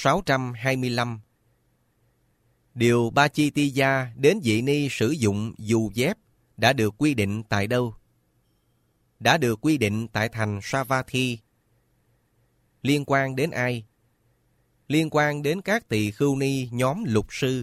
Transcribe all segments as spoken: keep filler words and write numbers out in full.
sáu trăm hai mươi lăm. Điều Bachitiya đến vị ni sử dụng dù dép đã được quy định tại đâu? Đã được quy định tại thành Savatthi. Liên quan đến ai? Liên quan đến các tỳ khưu ni nhóm lục sư.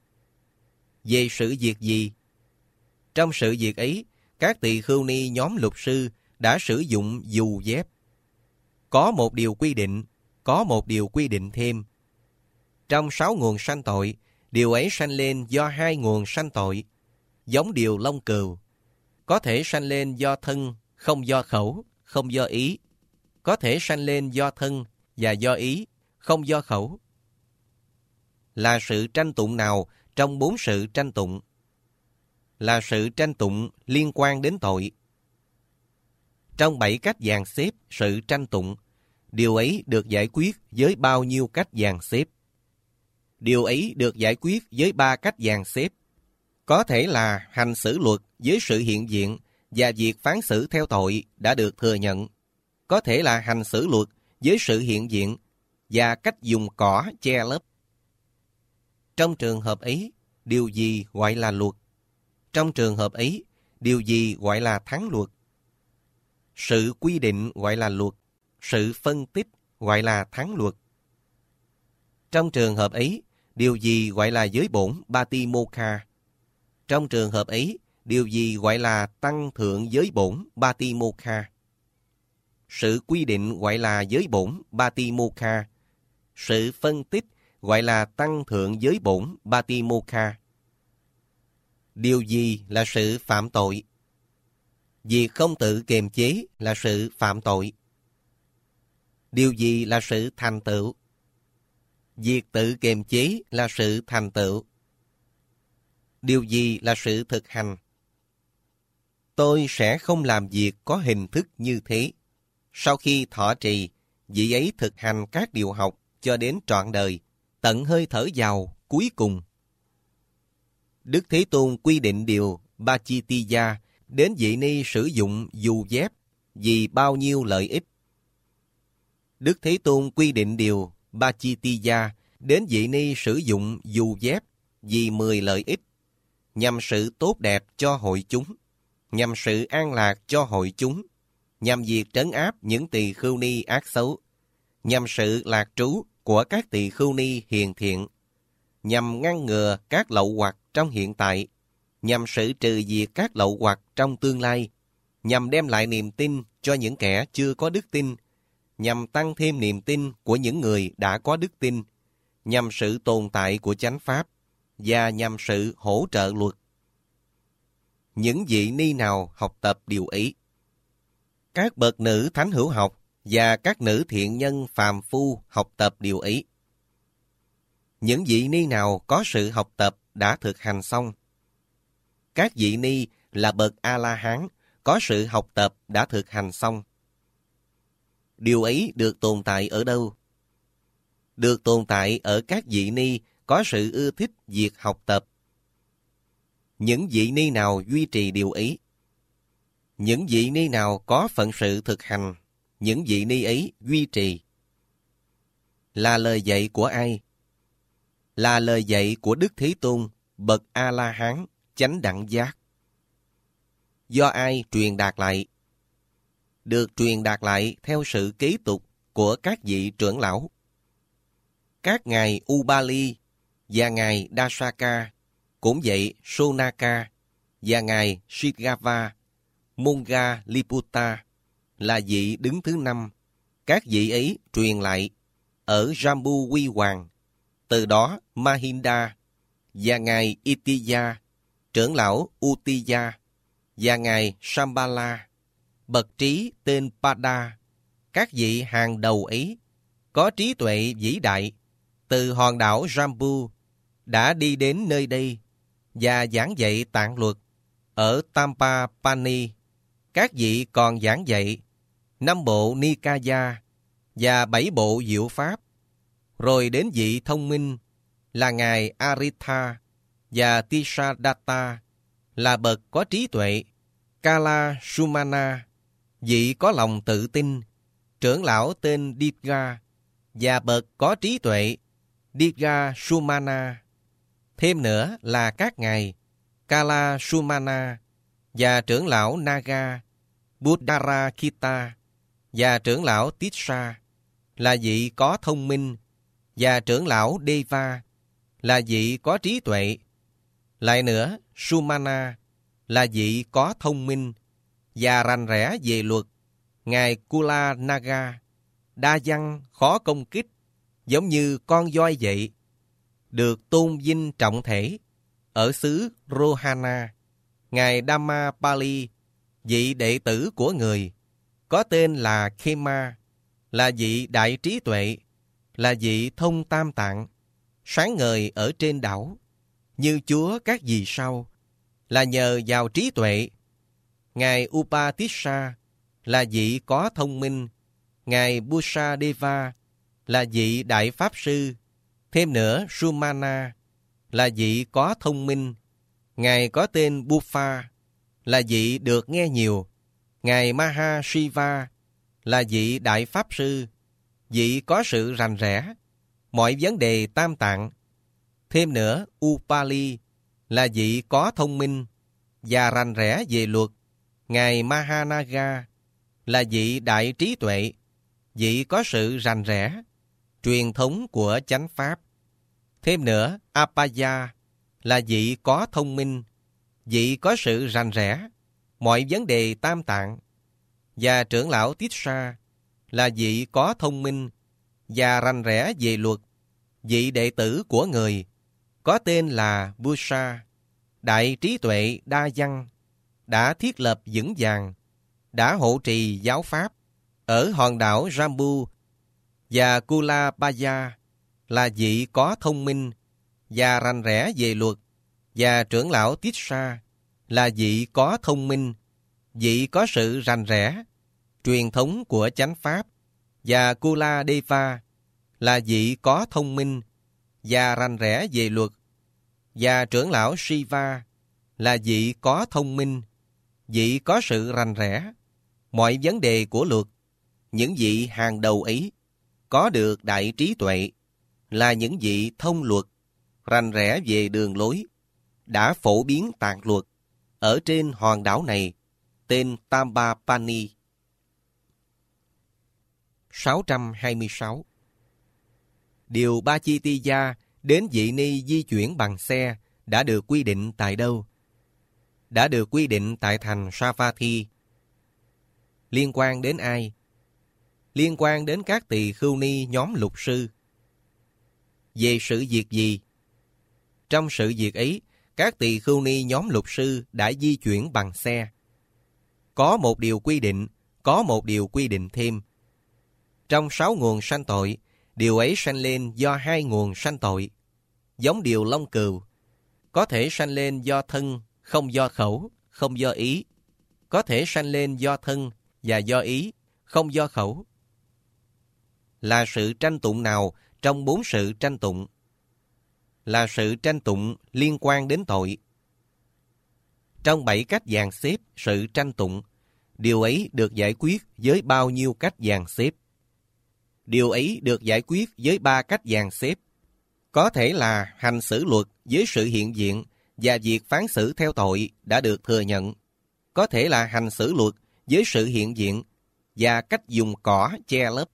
Về sự việc gì? Trong sự việc ấy, các tỳ khưu ni nhóm lục sư đã sử dụng dù dép. Có một điều quy định, có một điều quy định thêm. Trong sáu nguồn sanh tội, điều ấy sanh lên do hai nguồn sanh tội, giống điều lông cừu. Có thể sanh lên do thân, không do khẩu, không do ý. Có thể sanh lên do thân và do ý, không do khẩu. Là sự tranh tụng nào trong bốn sự tranh tụng? Là sự tranh tụng liên quan đến tội. Trong bảy cách dàn xếp sự tranh tụng, điều ấy được giải quyết với bao nhiêu cách dàn xếp? Điều ấy được giải quyết với ba cách dàn xếp. Có thể là hành xử luật với sự hiện diện và việc phán xử theo tội đã được thừa nhận. Có thể là hành xử luật với sự hiện diện và cách dùng cỏ che lấp. Trong trường hợp ấy, điều gì gọi là luật? Trong trường hợp ấy, điều gì gọi là thắng luật? Sự quy định gọi là luật, sự phân tích gọi là thắng luật. Trong trường hợp ấy, điều gì gọi là giới bổn Batimokha? Trong trường hợp ấy, điều gì gọi là tăng thượng giới bổn Batimokha? Sự quy định gọi là giới bổn Batimokha. Sự phân tích gọi là tăng thượng giới bổn Batimokha. Điều gì là sự phạm tội? Việc không tự kiềm chế là sự phạm tội. Điều gì là sự thành tựu? Việc tự kiềm chế là sự thành tựu. Điều gì là sự thực hành? Tôi sẽ không làm việc có hình thức như thế. Sau khi thọ trì, vị ấy thực hành các điều học cho đến trọn đời, tận hơi thở vào cuối cùng. Đức Thế Tôn quy định điều Bachitiya đến vị ni sử dụng dù dép vì bao nhiêu lợi ích. Đức Thế Tôn quy định điều Bachitiya đến vị ni sử dụng dù dép vì mười lợi ích, nhằm sự tốt đẹp cho hội chúng, nhằm sự an lạc cho hội chúng, nhằm việc trấn áp những tỳ khưu ni ác xấu, nhằm sự lạc trú của các tỳ khưu ni hiền thiện, nhằm ngăn ngừa các lậu hoặc trong hiện tại, nhằm sự trừ diệt các lậu hoặc trong tương lai, nhằm đem lại niềm tin cho những kẻ chưa có đức tin, nhằm tăng thêm niềm tin của những người đã có đức tin, nhằm sự tồn tại của chánh pháp, và nhằm sự hỗ trợ luật. Những vị ni nào học tập điều ấy? Các bậc nữ thánh hữu học và các nữ thiện nhân phàm phu học tập điều ấy. Những vị ni nào có sự học tập đã thực hành xong? Các vị ni là bậc A-la-hán có sự học tập đã thực hành xong. Điều ấy được tồn tại ở đâu? Được tồn tại ở các vị ni có sự ưa thích việc học tập. Những vị ni nào duy trì điều ấy? Những vị ni nào có phận sự thực hành, những vị ni ấy duy trì. Là lời dạy của ai? Là lời dạy của Đức Thế Tôn, bậc A-la-hán, chánh đẳng giác. Do ai truyền đạt lại? Được truyền đạt lại theo sự kế tục của các vị trưởng lão. Các ngài Ubali và ngài Dasaka, cũng vậy Sonaka và ngài Shigava, Monga Liputta là vị đứng thứ năm. Các vị ấy truyền lại ở Jambu Quy Hoàng. Từ đó Mahinda và ngài Itiya, trưởng lão Utiya và ngài Shambhala, bậc trí tên Pada. Các vị hàng đầu ấy có trí tuệ vĩ đại, từ hòn đảo Jambu đã đi đến nơi đây và giảng dạy tạng luật ở Tampapani. Các vị còn giảng dạy năm bộ Nikaya và bảy bộ diệu pháp. Rồi đến vị thông minh là ngài Aritha và Tisadatta là bậc có trí tuệ. Kala Sumana, vị có lòng tự tin, trưởng lão tên Dipga và bậc có trí tuệ Diga Sumana. Thêm nữa là các ngài Kala Sumana và trưởng lão Naga Buddharakita và trưởng lão Tissa là vị có thông minh, và trưởng lão Deva là vị có trí tuệ. Lại nữa, Sumana là vị có thông minh và rành rẽ về luật. Ngài Kula Naga đa văn khó công kích, giống như con voi vậy, được tôn vinh trọng thể ở xứ Rohana. Ngài Dhammapali, vị đệ tử của người, có tên là Khema, là vị đại trí tuệ, là vị thông tam tạng, sáng ngời ở trên đảo, như chúa các vì sao, là nhờ vào trí tuệ. Ngài Upatissa là vị có thông minh. Ngài Busadeva là vị đại pháp sư. Thêm nữa, Sumana là vị có thông minh. Ngài có tên Buffa là vị được nghe nhiều. Ngài Mahashiva là vị đại pháp sư, vị có sự rành rẽ mọi vấn đề tam tạng. Thêm nữa, Upali là vị có thông minh và rành rẽ về luật. Ngài Mahanaga là vị đại trí tuệ, vị có sự rành rẽ truyền thống của chánh pháp. Thêm nữa, Apaya là vị có thông minh, vị có sự rành rẽ mọi vấn đề tam tạng. Và trưởng lão Tissa là vị có thông minh và rành rẽ về luật, vị đệ tử của người, có tên là Busa, đại trí tuệ đa văn, đã thiết lập vững vàng, đã hộ trì giáo pháp ở hòn đảo Jambu. Và Kulabaya là vị có thông minh và rành rẽ về luật. Và trưởng lão Tissa là vị có thông minh, vị có sự rành rẽ truyền thống của chánh pháp. Và Kuladeva là vị có thông minh và rành rẽ về luật. Và trưởng lão Shiva là vị có thông minh, vị có sự rành rẽ mọi vấn đề của luật. Những vị hàng đầu ấy có được đại trí tuệ, là những vị thông luật, rành rẽ về đường lối, đã phổ biến tạng luật ở trên hòn đảo này, tên Tambapani. sáu trăm hai mươi sáu. Điều Ba Chi Ti Gia đến Vị Ni di chuyển bằng xe đã được quy định tại đâu? Đã được quy định tại thành Savatthi. Liên quan đến ai? Liên quan đến các tỳ khưu ni nhóm lục sư. Về sự việc gì? Trong sự việc ấy, các tỳ khưu ni nhóm lục sư đã di chuyển bằng xe. Có một điều quy định, có một điều quy định thêm. Trong sáu nguồn sanh tội, điều ấy sanh lên do hai nguồn sanh tội. Giống điều lông cừu, có thể sanh lên do thân, không do khẩu, không do ý. Có thể sanh lên do thân và do ý, không do khẩu. Là sự tranh tụng nào trong bốn sự tranh tụng? Là sự tranh tụng liên quan đến tội. Trong bảy cách dàn xếp sự tranh tụng, điều ấy được giải quyết với bao nhiêu cách dàn xếp? Điều ấy được giải quyết với ba cách dàn xếp. Có thể là hành xử luật với sự hiện diện và việc phán xử theo tội đã được thừa nhận. Có thể là hành xử luật với sự hiện diện và cách dùng cỏ che lấp.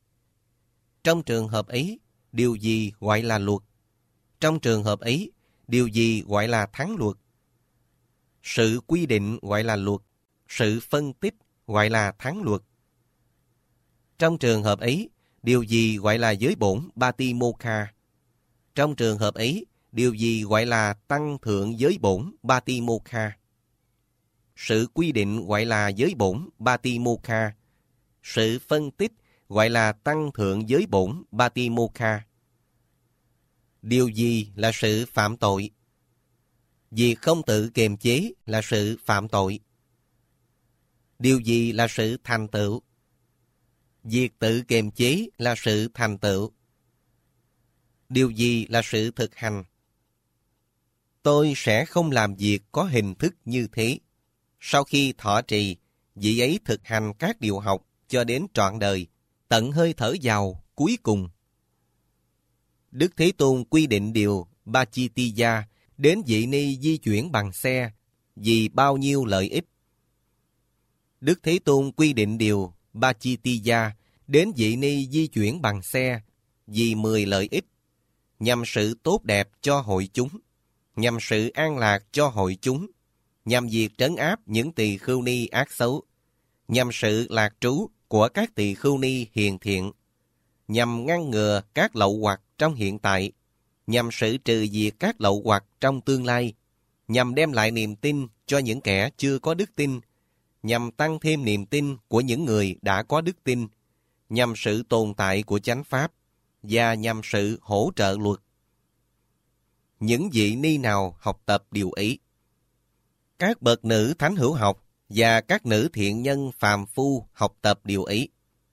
Trong trường hợp ấy, điều gì gọi là luật? Trong trường hợp ấy, điều gì gọi là thắng luật? Sự quy định gọi là luật, sự phân tích gọi là thắng luật. Trong trường hợp ấy, điều gì gọi là giới bổn Batimokha? Trong trường hợp ấy, điều gì gọi là tăng thượng giới bổn Batimokha? Sự quy định gọi là giới bổn Batimokha. Sự phân tích gọi là tăng thượng giới bổn Batimokha. Điều gì là sự phạm tội? Việc không tự kiềm chế là sự phạm tội. Điều gì là sự thành tựu? Việc tự kiềm chế là sự thành tựu. Điều gì là sự thực hành? Tôi sẽ không làm việc có hình thức như thế. Sau khi thọ trì, vị ấy thực hành các điều học cho đến trọn đời, tận hơi thở vào cuối cùng. Đức Thế Tôn quy định điều Bachitiya đến vị ni di chuyển bằng xe vì bao nhiêu lợi ích. Đức Thế Tôn quy định điều Bachitiya đến vị ni di chuyển bằng xe vì mười lợi ích, nhằm sự tốt đẹp cho hội chúng, nhằm sự an lạc cho hội chúng, nhằm việc trấn áp những tỳ khưu ni ác xấu, nhằm sự lạc trú của các tỳ khưu ni hiền thiện, nhằm ngăn ngừa các lậu hoặc trong hiện tại, nhằm sự trừ diệt các lậu hoặc trong tương lai, nhằm đem lại niềm tin cho những kẻ chưa có đức tin, nhằm tăng thêm niềm tin của những người đã có đức tin, nhằm sự tồn tại của chánh pháp, và nhằm sự hỗ trợ luật. Những vị ni nào học tập điều ấy? Các bậc nữ thánh hữu học và các nữ thiện nhân phàm phu học tập điều ấy.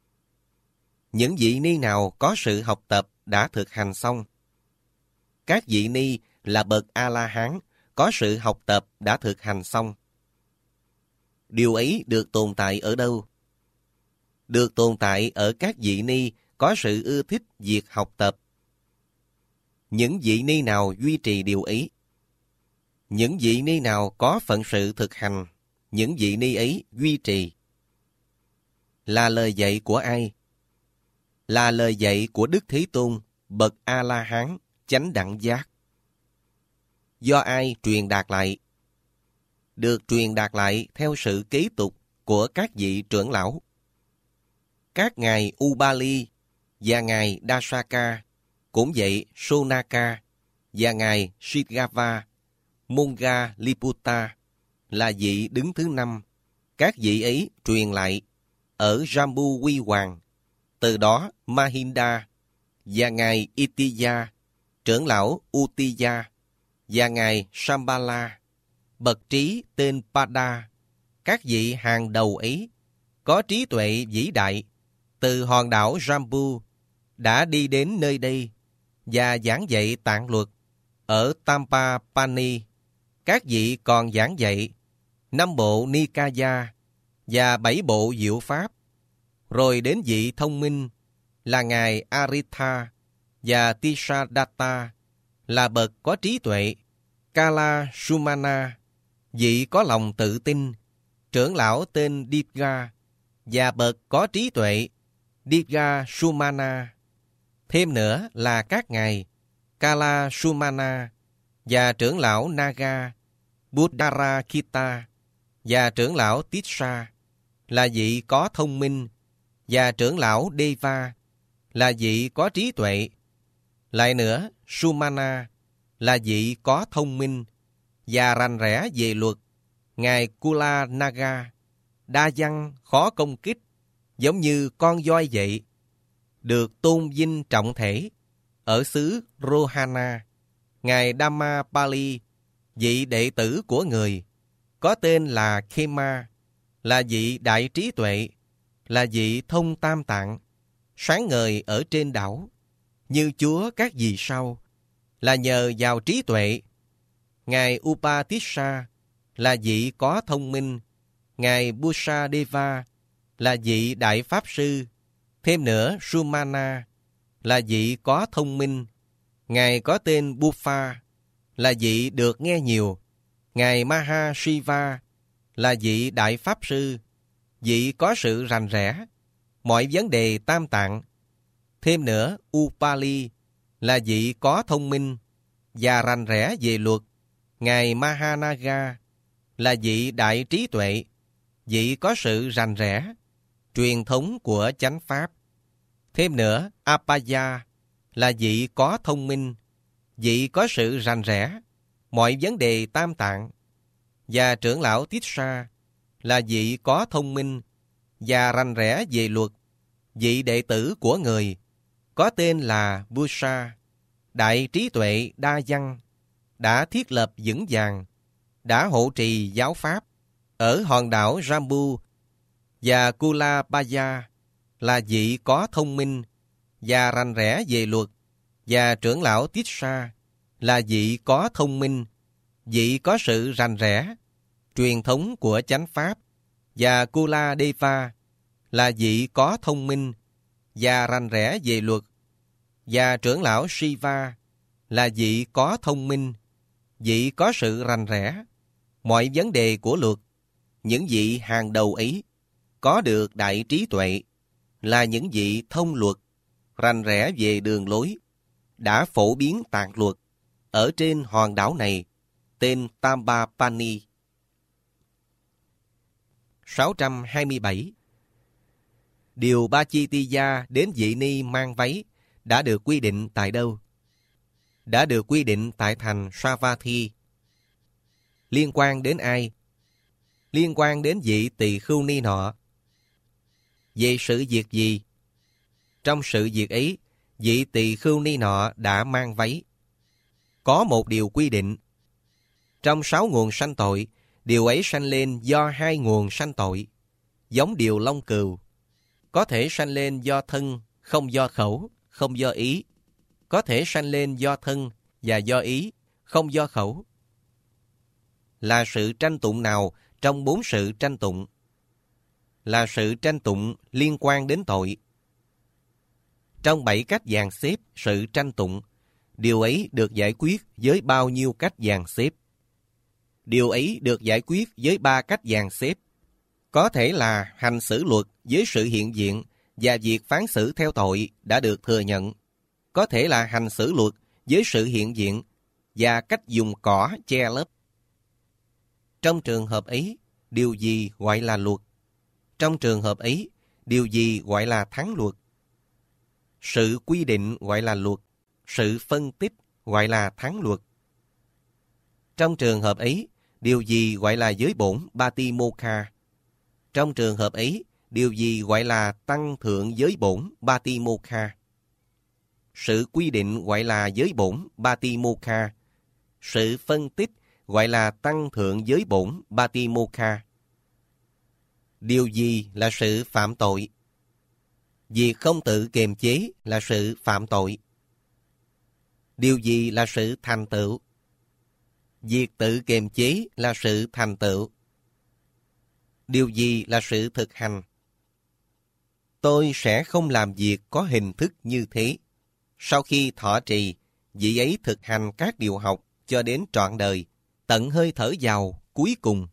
Những vị ni nào có sự học tập đã thực hành xong? Các vị ni là bậc A-la-hán có sự học tập đã thực hành xong. Điều ấy được tồn tại ở đâu? Được tồn tại ở các vị ni có sự ưa thích việc học tập. Những vị ni nào duy trì điều ấy? Những vị ni nào có phận sự thực hành, những vị ni ấy duy trì. Là lời dạy của ai? Là lời dạy của Đức Thế Tôn, bậc A-la-hán, chánh đẳng giác. Do ai truyền đạt lại? Được truyền đạt lại theo sự kế tục của các vị trưởng lão. Các ngài Ubali và ngài Dasaka, cũng vậy Sonaka và ngài Shigava, Monga Liputta là vị đứng thứ năm. Các vị ấy truyền lại ở Jambu Quy Hoàng. Từ đó Mahinda và ngài Itiya, trưởng lão Utiya và ngài Shambhala, bậc trí tên Pada, các vị hàng đầu ấy có trí tuệ vĩ đại từ hòn đảo Jambu đã đi đến nơi đây và giảng dạy tạng luật ở Tampapani. Các vị còn giảng dạy năm bộ Nikaya và bảy bộ diệu pháp. Rồi đến vị thông minh là ngài Aritha và Tisadatta là bậc có trí tuệ. Kala Sumana, vị có lòng tự tin, trưởng lão tên Dipga và bậc có trí tuệ Dipga Sumana. Thêm nữa là các ngài Kala Sumana và trưởng lão Naga, Buddharakita và trưởng lão Tissa là vị có thông minh, và trưởng lão Deva là vị có trí tuệ. Lại nữa, Sumana là vị có thông minh và rành rẽ về luật. Ngài Kula Naga, đa văn khó công kích, giống như con voi vậy, được tôn vinh trọng thể ở xứ Rohana. Ngài Dhammapali, vị đệ tử của người, có tên là Khema, là vị đại trí tuệ, là vị thông tam tạng, sáng ngời ở trên đảo, như Chúa các vì sao, là nhờ vào trí tuệ. Ngài Upatissa là vị có thông minh. Ngài Busadeva là vị đại pháp sư. Thêm nữa, Sumana là vị có thông minh. Ngài có tên Buffa là vị được nghe nhiều. Ngài Mahashiva là vị đại pháp sư, vị có sự rành rẽ mọi vấn đề tam tạng. Thêm nữa, Upali là vị có thông minh và rành rẽ về luật. Ngài Mahanaga là vị đại trí tuệ, vị có sự rành rẽ truyền thống của chánh pháp. Thêm nữa, Apaya là vị có thông minh, vị có sự rành rẽ mọi vấn đề tam tạng. Và trưởng lão Tissa là vị có thông minh và rành rẽ về luật, vị đệ tử của người, có tên là Busa, đại trí tuệ đa văn, đã thiết lập vững vàng, đã hộ trì giáo pháp ở hòn đảo Jambu. Và Kulabaya là vị có thông minh và rành rẽ về luật, và trưởng lão Tissa là vị có thông minh, vị có sự rành rẽ truyền thống của chánh pháp. Và Kuladeva là vị có thông minh và rành rẽ về luật, Và trưởng lão Shiva là vị có thông minh, vị có sự rành rẽ. Mọi vấn đề của luật, những vị hàng đầu ấy có được đại trí tuệ, là những vị thông luật, rành rẽ về đường lối, đã phổ biến tạng luật ở trên hòn đảo này, tên Tambapani. sáu trăm hai mươi bảy. Điều Bachitiya đến vị ni mang váy đã được quy định tại đâu? Đã được quy định tại thành Savatthi. Liên quan đến ai? Liên quan đến vị tỳ khưu ni nọ. Về sự việc gì? Trong sự việc ấy, vị tỳ khưu ni nọ đã mang váy. Có một điều quy định. Trong sáu nguồn sanh tội, điều ấy sanh lên do hai nguồn sanh tội, giống điều long cừu. Có thể sanh lên do thân, không do khẩu, không do ý. Có thể sanh lên do thân và do ý, không do khẩu. Là sự tranh tụng nào trong bốn sự tranh tụng? Là sự tranh tụng liên quan đến tội. Trong bảy cách dàn xếp sự tranh tụng, điều ấy được giải quyết với bao nhiêu cách dàn xếp? Điều ấy được giải quyết với ba cách dàn xếp. Có thể là hành xử luật với sự hiện diện và việc phán xử theo tội đã được thừa nhận. Có thể là hành xử luật với sự hiện diện và cách dùng cỏ che lấp. Trong trường hợp ấy, điều gì gọi là luật? Trong trường hợp ấy, điều gì gọi là thắng luật? Sự quy định gọi là luật, sự phân tích gọi là thắng luật. Trong trường hợp ấy, điều gì gọi là giới bổn Batimokha? Trong trường hợp ấy, điều gì gọi là tăng thượng giới bổn Batimokha? Sự quy định gọi là giới bổn Batimokha. Sự phân tích gọi là tăng thượng giới bổn Batimokha. Điều gì là sự phạm tội? Việc không tự kiềm chế là sự phạm tội. Điều gì là sự thành tựu? Việc tự kiềm chế là sự thành tựu. Điều gì là sự thực hành? Tôi sẽ không làm việc có hình thức như thế. Sau khi thọ trì, vị ấy thực hành các điều học cho đến trọn đời, tận hơi thở vào cuối cùng.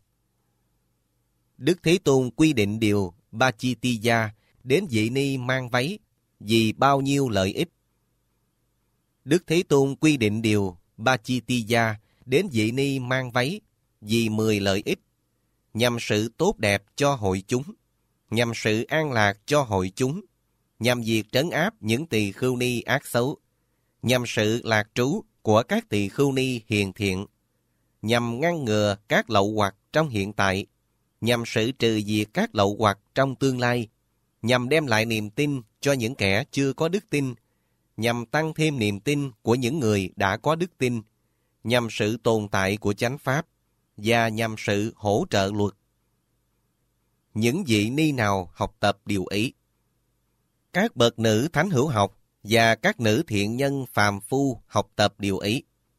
Đức Thế Tôn quy định điều Bachitiya đến vị ni mang váy vì bao nhiêu lợi ích? Đức Thế Tôn quy định điều Bachitiya đến vị ni mang váy vì mười lợi ích, nhằm sự tốt đẹp cho hội chúng, nhằm sự an lạc cho hội chúng, nhằm việc trấn áp những tỳ khưu ni ác xấu, nhằm sự lạc trú của các tỳ khưu ni hiền thiện, nhằm ngăn ngừa các lậu hoặc trong hiện tại, nhằm sự trừ diệt các lậu hoặc trong tương lai, nhằm đem lại niềm tin cho những kẻ chưa có đức tin, nhằm tăng thêm niềm tin của những người đã có đức tin, nhằm sự tồn tại của chánh pháp, và nhằm sự hỗ trợ luật. Những vị ni nào học tập điều ấy? Các bậc nữ thánh hữu học và các nữ thiện nhân phàm phu học tập điều ấy.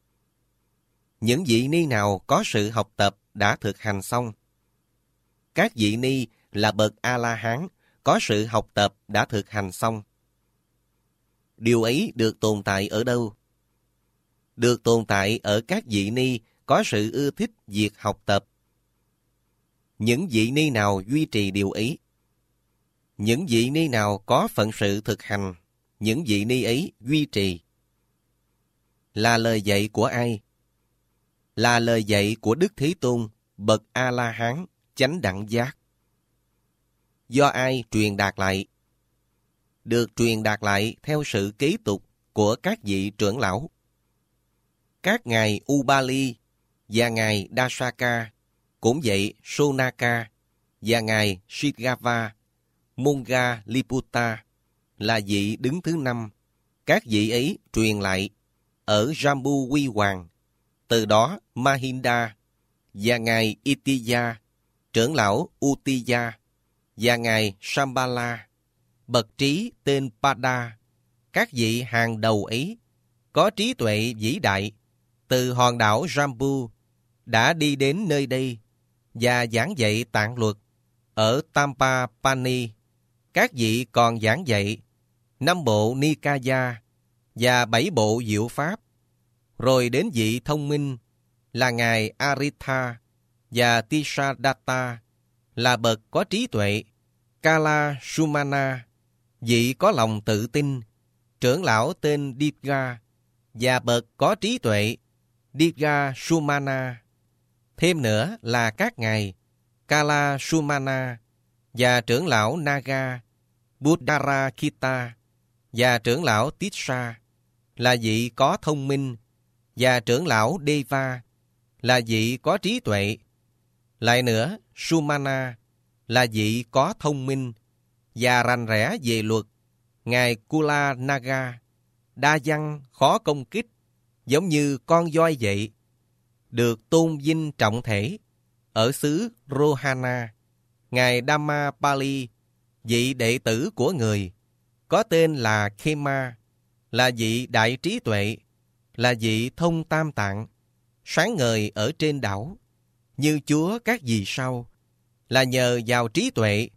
Những vị ni nào có sự học tập đã thực hành xong? Các vị ni là bậc A-la-hán có sự học tập đã thực hành xong. Điều ấy được tồn tại ở đâu? Được tồn tại ở các vị ni có sự ưa thích việc học tập. Những vị ni nào duy trì điều ấy? Những vị ni nào có phận sự thực hành, những vị ni ấy duy trì. Là lời dạy của ai? Là lời dạy của Đức Thế Tôn, bậc A-la-hán, chánh đẳng giác. Do ai truyền đạt lại? Được truyền đạt lại theo sự kế tục của các vị trưởng lão. Các ngài Ubali và ngài Dasaka, cũng vậy Sonaka và ngài Shigava, Monga Liputta là vị đứng thứ năm. Các vị ấy truyền lại ở Jambu Quy Hoàng. Từ đó Mahinda và ngài Itiya, trưởng lão Utiya và ngài Shambhala, bậc trí tên Pada. Các vị hàng đầu ấy có trí tuệ vĩ đại từ hòn đảo Jambu đã đi đến nơi đây và giảng dạy tạng luật ở Tambapani. Các vị còn giảng dạy năm bộ Nikaya và bảy bộ diệu pháp. Rồi đến vị thông minh là Ngài Aritha và Tisadatta là bậc có trí tuệ. Kala Sumana, vị có lòng tự tin, trưởng lão tên Dibga và bậc có trí tuệ Dibga Sumana. Thêm nữa là các ngài Kala Sumana và trưởng lão Naga, Buddharakita và trưởng lão Tissa là vị có thông minh, và trưởng lão Deva là vị có trí tuệ. Lại nữa, Sumana là vị có thông minh và rành rẽ về luật. Ngài Kula Naga, đa văn, khó công kích, giống như con voi vậy, được tôn vinh trọng thể ở xứ Rohana. Ngài Dhammapali, vị đệ tử của người, có tên là Khema, là vị đại trí tuệ, là vị thông tam tạng, sáng ngời ở trên đảo, như Chúa các vì sao, là nhờ vào trí tuệ.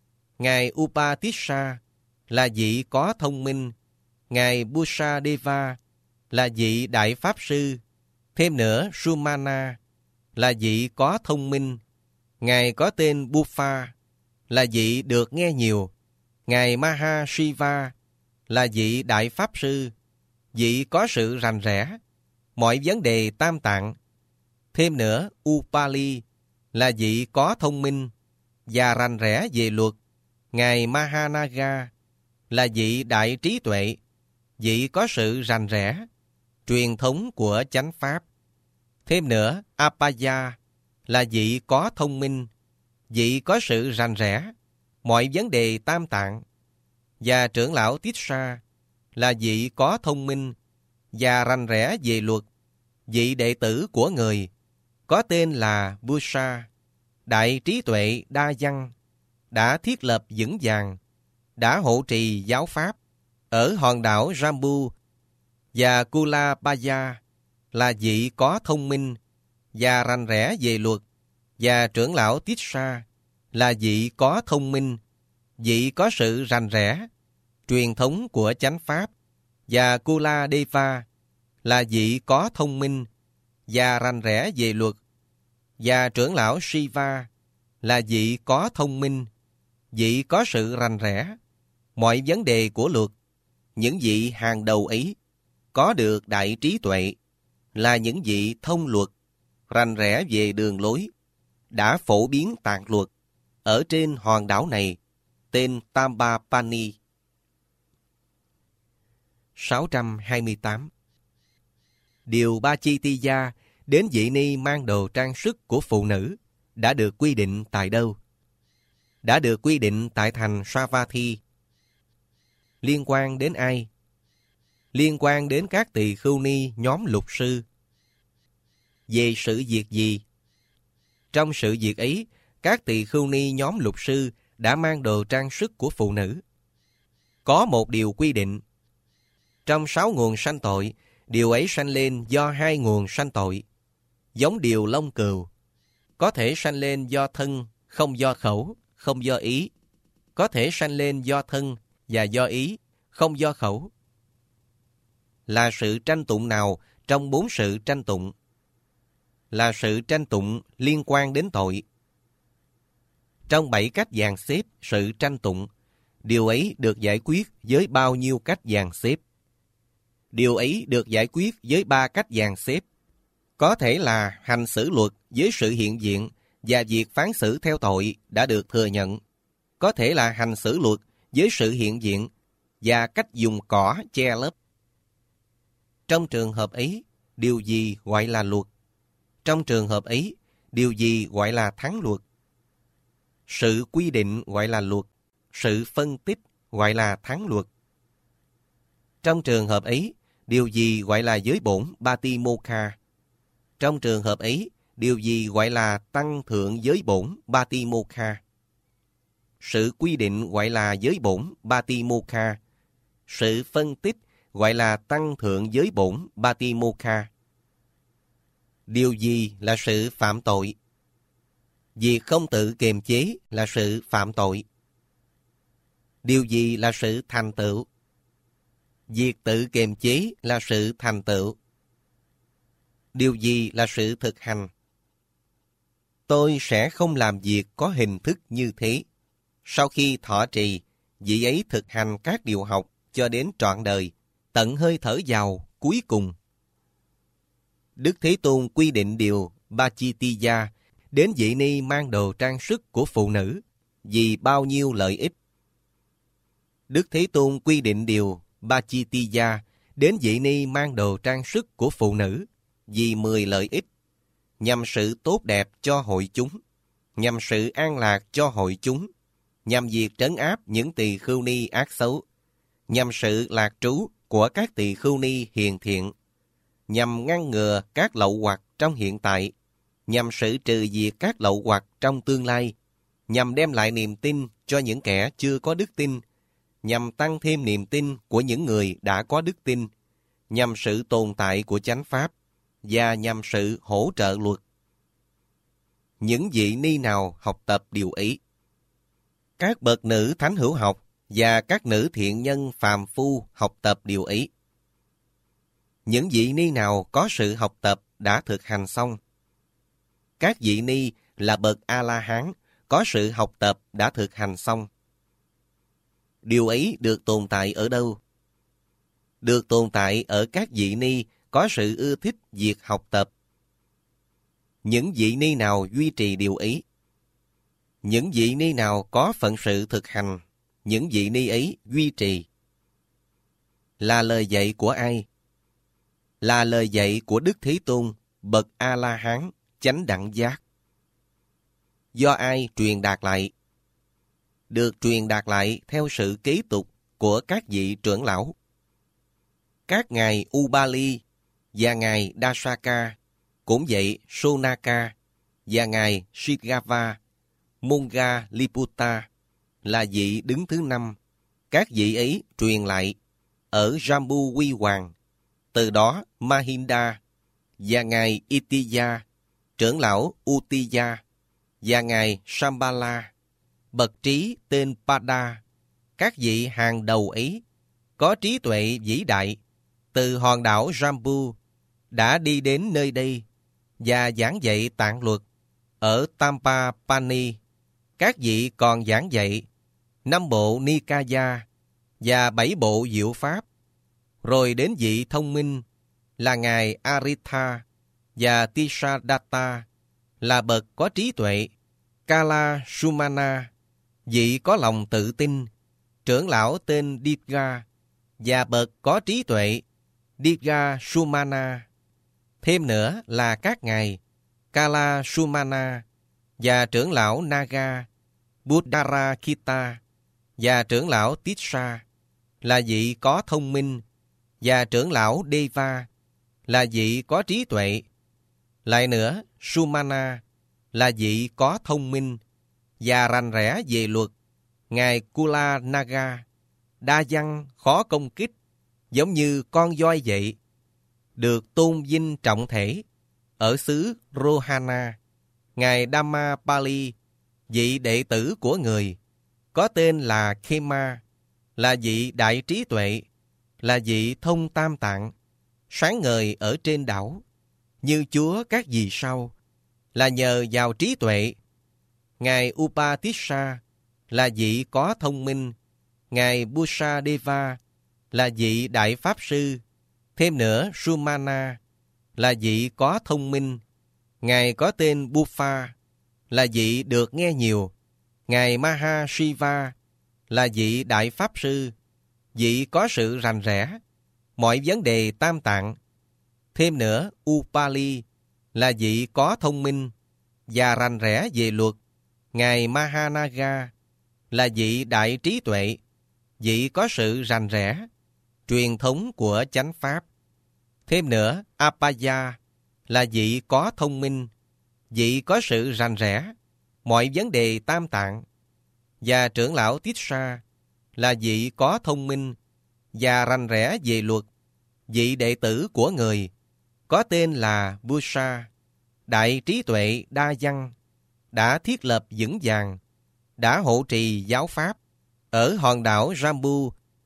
Ngài Upatissa là vị có thông minh. Ngài Busadeva là vị đại pháp sư. Thêm nữa, Sumana là vị có thông minh. Ngài có tên Buffa là vị được nghe nhiều. Ngài Mahashiva là vị đại pháp sư, vị có sự rành rẽ mọi vấn đề tam tạng. Thêm nữa, Upali là vị có thông minh và rành rẽ về luật. Ngài Mahanaga là vị đại trí tuệ, vị có sự rành rẽ truyền thống của chánh pháp. Thêm nữa, Apaya là vị có thông minh, vị có sự rành rẽ mọi vấn đề tam tạng. Và trưởng lão Tissa là vị có thông minh và rành rẽ về luật, vị đệ tử của người, có tên là Busa, đại trí tuệ đa văn, đã thiết lập vững vàng, đã hộ trì giáo pháp ở hòn đảo Jambu. Và Kulabaya là vị có thông minh và rành rẽ về luật. Và trưởng lão Tissa là vị có thông minh, vị có sự rành rẽ truyền thống của chánh pháp. Và Kuladeva là vị có thông minh và rành rẽ về luật. Và trưởng lão Shiva là vị có thông minh, vị có sự rành rẽ mọi vấn đề của luật. Những vị hàng đầu ấy có được đại trí tuệ, là những vị thông luật, rành rẽ về đường lối, đã phổ biến tạng luật ở trên hòn đảo này, tên Tambapani. sáu trăm hai mươi tám. Điều Ba Chi Ti Gia đến vị ni mang đồ trang sức của phụ nữ đã được quy định tại đâu? Đã được quy định tại thành Savatthi. Liên quan đến ai? Liên quan đến các tỳ khưu ni nhóm lục sư. Về sự việc gì? Trong sự việc ấy, các tỳ khưu ni nhóm lục sư đã mang đồ trang sức của phụ nữ. Có một điều quy định. Trong sáu nguồn sanh tội, điều ấy sanh lên do hai nguồn sanh tội. Giống điều lông cừu, có thể sanh lên do thân, không do khẩu, không do ý. Có thể sanh lên do thân và do ý, không do khẩu. Là sự tranh tụng nào trong bốn sự tranh tụng? Là sự tranh tụng liên quan đến tội. Trong bảy cách dàn xếp sự tranh tụng, điều ấy được giải quyết với bao nhiêu cách dàn xếp? Điều ấy được giải quyết với ba cách dàn xếp. Có thể là hành xử luật với sự hiện diện và việc phán xử theo tội đã được thừa nhận. Có thể là hành xử luật với sự hiện diện và cách dùng cỏ che lấp. Trong trường hợp ấy, điều gì gọi là luật? Trong trường hợp ấy, điều gì gọi là thắng luật? Sự quy định gọi là luật, sự phân tích gọi là thắng luật. Trong trường hợp ấy, điều gì gọi là giới bổn Batimokha? Trong trường hợp ấy, điều gì gọi là tăng thượng giới bổn Batimokha? Sự quy định gọi là giới bổn Batimokha. Sự phân tích gọi là tăng thượng giới bổn Batimokha. Điều gì là sự phạm tội? Việc không tự kiềm chế là sự phạm tội. Điều gì là sự thành tựu? Việc tự kiềm chế là sự thành tựu. Điều gì là sự thực hành? Tôi sẽ không làm việc có hình thức như thế. Sau khi thọ trì, vị ấy thực hành các điều học cho đến trọn đời, tận hơi thở vào cuối cùng. Đức Thế Tôn quy định điều Bachitiya đến vị ni mang đồ trang sức của phụ nữ vì bao nhiêu lợi ích. Đức Thế Tôn quy định điều Bachitiya đến vị ni mang đồ trang sức của phụ nữ vì mười lợi ích, nhằm sự tốt đẹp cho hội chúng, nhằm sự an lạc cho hội chúng, nhằm việc trấn áp những tỳ khưu ni ác xấu, nhằm sự lạc trú của các tỳ khưu ni hiền thiện, nhằm ngăn ngừa các lậu hoặc trong hiện tại, nhằm sự trừ diệt các lậu hoặc trong tương lai, nhằm đem lại niềm tin cho những kẻ chưa có đức tin, nhằm tăng thêm niềm tin của những người đã có đức tin, nhằm sự tồn tại của chánh pháp, và nhằm sự hỗ trợ luật. Những vị ni nào học tập điều ấy? Các bậc nữ thánh hữu học và các nữ thiện nhân phàm phu học tập điều ấy. Những vị ni nào có sự học tập đã thực hành xong? Các vị ni là bậc A-la-hán có sự học tập đã thực hành xong. Điều ấy được tồn tại ở đâu? Được tồn tại ở các vị ni có sự ưa thích việc học tập. Những vị ni nào duy trì điều ấy? Những vị ni nào có phận sự thực hành, những vị ni ấy duy trì. Là lời dạy của ai? Là lời dạy của Đức Thế Tôn, bậc A-la-hán, chánh đẳng giác. Do ai truyền đạt lại? Được truyền đạt lại theo sự kế tục của các vị trưởng lão. Các ngài Ubali và ngài Dasaka, cũng vậy Sonaka và ngài Shigava, Monga Liputta là vị đứng thứ năm. Các vị ấy truyền lại ở Jambu Quy Hoàng. Từ đó Mahinda và ngài Itiya, trưởng lão Utiya và ngài Shambhala, bậc trí tên Pada, các vị hàng đầu ấy có trí tuệ vĩ đại từ hòn đảo Jambu đã đi đến nơi đây và giảng dạy tạng luật ở Tampapani. Các vị còn giảng dạy năm bộ Nikaya và bảy bộ diệu pháp. Rồi đến vị thông minh là ngài Aritha và Tisadatta là bậc có trí tuệ. Kala Sumana, vị có lòng tự tin, trưởng lão tên Diga và bậc có trí tuệ Diga Sumana. Thêm nữa là các ngài Kala Sumana và trưởng lão Naga, Buddharakita và trưởng lão Tissa là vị có thông minh, và trưởng lão Deva là vị có trí tuệ. Lại nữa, Sumana là vị có thông minh và rành rẽ về luật. Ngài Kula Naga, đa văn khó công kích, giống như con voi vậy, được tôn vinh trọng thể ở xứ Rohana. Ngài Dhammapali, vị đệ tử của người, có tên là Khema, là vị đại trí tuệ, là vị thông tam tạng, sáng ngời ở trên đảo, như Chúa các vì sao, là nhờ vào trí tuệ. Ngài Upatissa là vị có thông minh. Ngài Busadeva là vị đại pháp sư. Thêm nữa, Sumana là vị có thông minh. Ngài có tên Buffa là vị được nghe nhiều. Ngài Mahashiva là vị đại pháp sư, vị có sự rành rẽ mọi vấn đề tam tạng. Thêm nữa, Upali là vị có thông minh và rành rẽ về luật. Ngài Mahanaga là vị đại trí tuệ, vị có sự rành rẽ truyền thống của chánh pháp. Thêm nữa, Apaya là vị có thông minh, vị có sự rành rẽ mọi vấn đề tam tạng. Và trưởng lão Tissa là vị có thông minh và rành rẽ về luật, vị đệ tử của người, có tên là Busa, đại trí tuệ đa văn, đã thiết lập vững vàng, đã hộ trì giáo pháp ở hòn đảo Jambu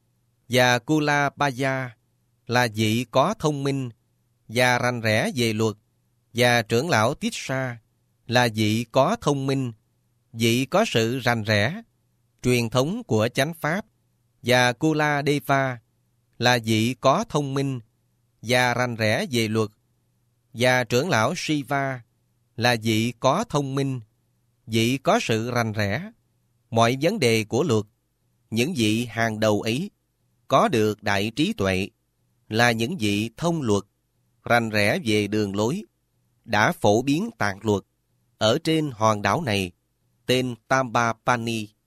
và Kulabaya là vị có thông minh và rành rẽ về luật, và trưởng lão Tissa là vị có thông minh, vị có sự rành rẽ, truyền thống của chánh pháp, và Kuladeva là vị có thông minh và rành rẽ về luật, và trưởng lão Shiva là vị có thông minh, vị có sự rành rẽ, mọi vấn đề của luật. Những vị hàng đầu ấy có được đại trí tuệ, là những vị thông luật, rành rẽ về đường lối, đã phổ biến tạng luật ở trên hòn đảo này tên Tambapani.